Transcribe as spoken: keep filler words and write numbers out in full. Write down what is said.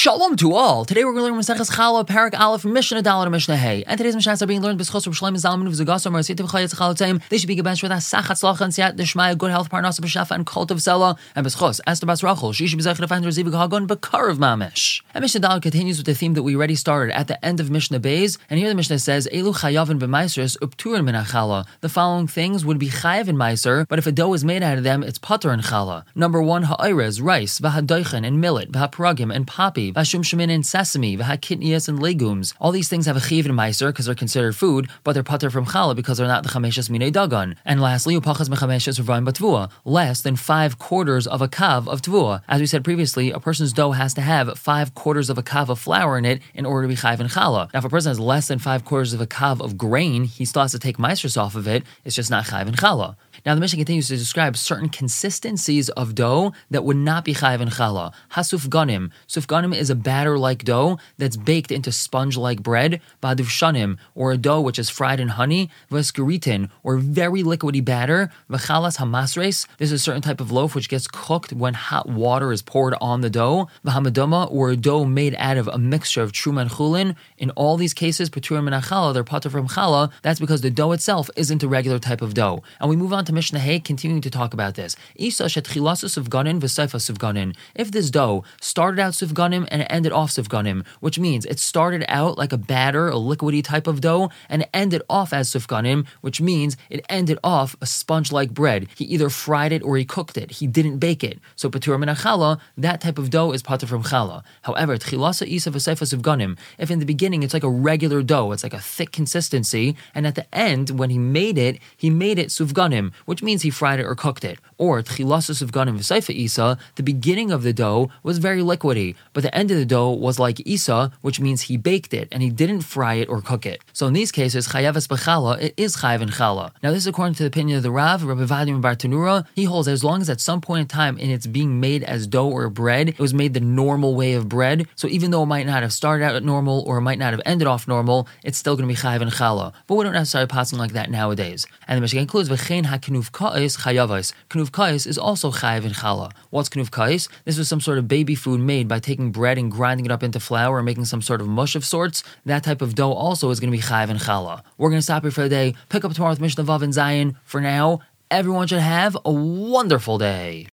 Shalom to all! Today we're going to learn Maseches Challah, Parak Aleph, from Mishnah Dalet and Mishnah Hey. And today's Mishnahs are being learned b'schos Reb Shlomo Zalman v'Zagasar Marasitiv Chayetz Chalatzayim. They should be given for that Sachat Slacha and Siyat Deshmaya, good health, Parnasa b'Shafa, and Cult of Zela. And b'schos Esther Bas Rachel, she should be zeichet to find Reziv Hagon Bakar of Mamish. And Mishnah Dalet continues with the theme that we already started at the end of Mishnah Beis. And here the Mishnah says, Elu Chayavin b'Maisers Upturin min Challah. The following things would be Chayav in Meiser, but if a dough is made out of them, it's Pater in Challah. Number one, Ha'irez, rice, V'Hadoichen, and millet, V'Haparagim, and poppy, V'Hashum Shemin, and sesame, v'hakitnias, and legumes. All these things have a chiv in meiser because they're considered food, but they're pater from challah because they're not the chameshes minei dagan. And lastly, upachas mechameshes revayim batvua, less than five quarters of a kav of tvua. As we said previously, a person's dough has to have five quarters of a kav of flour in it in order to be chayv in challah. Now, if a person has less than five quarters of a kav of grain, he still has to take meisers off of it. It's just not chayv in challah. Now, the Mishnah continues to describe certain consistencies of dough that would not be chayv in challah. Hasufganim. Sufganim is a batter-like dough that's baked into sponge-like bread. Baduvshanim, or a dough which is fried in honey. Veskeritin, or very liquidy batter. V'chalas hamasres. This is a certain type of loaf which gets cooked when hot water is poured on the dough. V'hamadoma, or a dough made out of a mixture of truma and chulin. In all these cases, paturim min challah, they're patur from challah. That's because the dough itself isn't a regular type of dough. And we move on to Mishnah Hey, continuing to talk about this. Isa shetchilasu sufganin v'seifa sufganin. If this dough started out sufganim and it ended off sufganim, which means it started out like a batter, a liquidy type of dough, and it ended off as sufganim, which means it ended off a sponge-like bread. He either fried it or he cooked it. He didn't bake it. So patur min challah, that type of dough is patur from challah. However, tchilasa isa v'seifa sufganim. If in the beginning it's like a regular dough, it's like a thick consistency, and at the end when he made it, he made it sufganim, which means he fried it or cooked it. Or tchilasa sufganim v'seifa isa, the beginning of the dough was very liquidy, but the end of the dough was like isa, which means he baked it and he didn't fry it or cook it. So in these cases, chayav b'challah, it is chayav in challah. Now this is according to the opinion of the Rav, Rabbi Vadim Bar Tanura. He holds that as long as at some point in time in it's being made as dough or bread, it was made the normal way of bread. So even though it might not have started out at normal or it might not have ended off normal, it's still going to be chayav in challah. But we don't necessarily pass like that nowadays. And the Mishnah includes v'chein haknuv ka'is chayavos. Knuv ka'is is also chayav in challah. What's knuv ka'is? This was some sort of baby food made by taking bread and grinding it up into flour and making some sort of mush of sorts. That type of dough also is going to be chayav in challah. We're going to stop here for the day. Pick up tomorrow with Mishnah Vav and Zayin. For now, everyone should have a wonderful day.